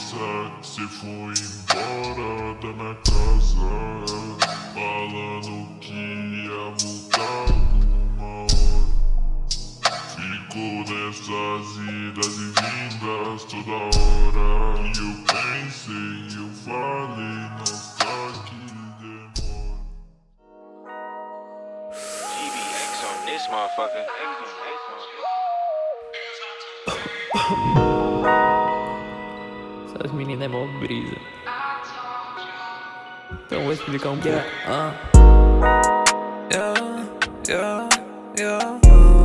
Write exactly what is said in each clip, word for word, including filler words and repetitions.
pensa que cê foi embora da minha casa, falando que ia voltar alguma hora. Ficou nessas idas e vindas toda hora. E eu pensei, eu falei, nossa, que demora. G B X on this motherfucker. Essas meninas é mó brisa. Então vou explicar um pouco. Yeah, uh. yeah, yeah, yeah,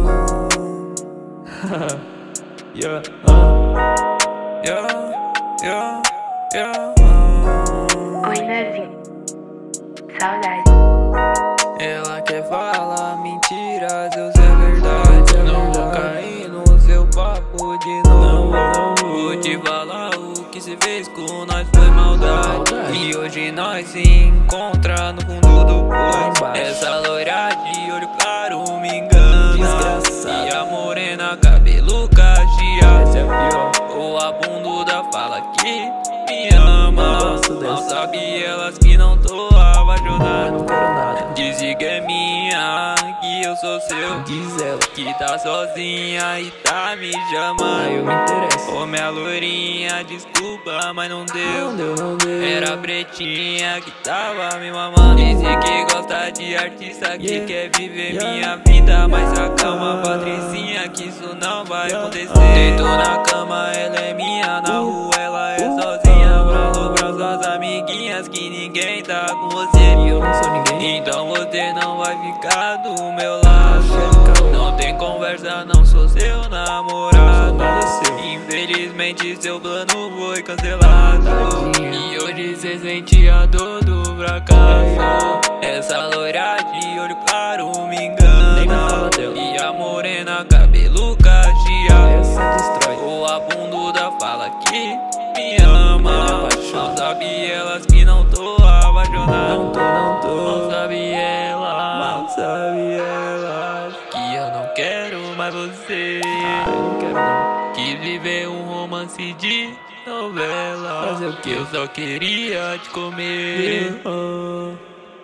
uh. yeah, uh. yeah, yeah, yeah, uh. Oi, Nezinho. Saudade. Ela quer falar mentiras, eu sei a verdade. Não vou cair no seu papo de novo. Vou te falar o que se fez com nós foi maldade. E hoje nós se encontra no fundo do poço. Essa loira de olho claro me engana. E a morena cabelo cacheado. Essa é a pior. Ou a bunduda fala que me ama. Não sabe elas que não tô apaixonado. Não quero nada. Diz que é minha, que eu sou seu. Diz ela que tá sozinha e tá me chamando. Aí eu me interesso. Ô minha lourinha, desculpa, mas não deu. Não deu, não deu. Era pretinha que tava me mamando. Disse que gosta de artista, que yeah. quer viver yeah. minha vida. Mas acalma, Patricinha, que isso não vai yeah. acontecer. Deito na cama, ela é minha. Na uh. rua ela é uh. sozinha. Falou pra suas amiguinhas que ninguém tá com você. E eu não sou ninguém. Então você não vai ficar do meu lado. Não tem conversa, não sou seu namorado. Seu. Infelizmente seu plano foi cancelado. E hoje cê sente a dor do fracasso. Essa loira de olho claro me engana. Nem me fala dela. E a morena cabelo cacheado. Essa destrói. Ou a bunduda fala que me ama. Não sabe elas que não tô apaixonado. Não tô, não tô. Não sabe ela, Mal sabe ela que eu não quero mais você. Ah, eu não quero não. Quis viver um romance de novela. Fazer o quê? Eu só queria te comer. uh.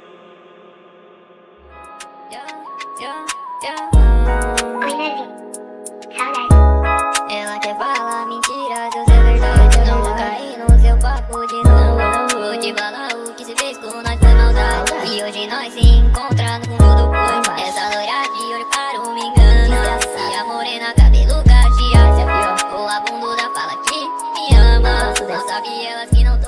Oi, Nezinho. Saudade. Ela quer falar mentiras, eu sei a verdade. Eu não vou cair no seu papo de novo. Vou te falar o que se fez com nós foi maldade. E hoje nós se encontra no fundo do poço. Essa loira de olho claro me engana. E a morena cabelo cacheado. Ou a bunduda fala que me ama. Não sabe elas que não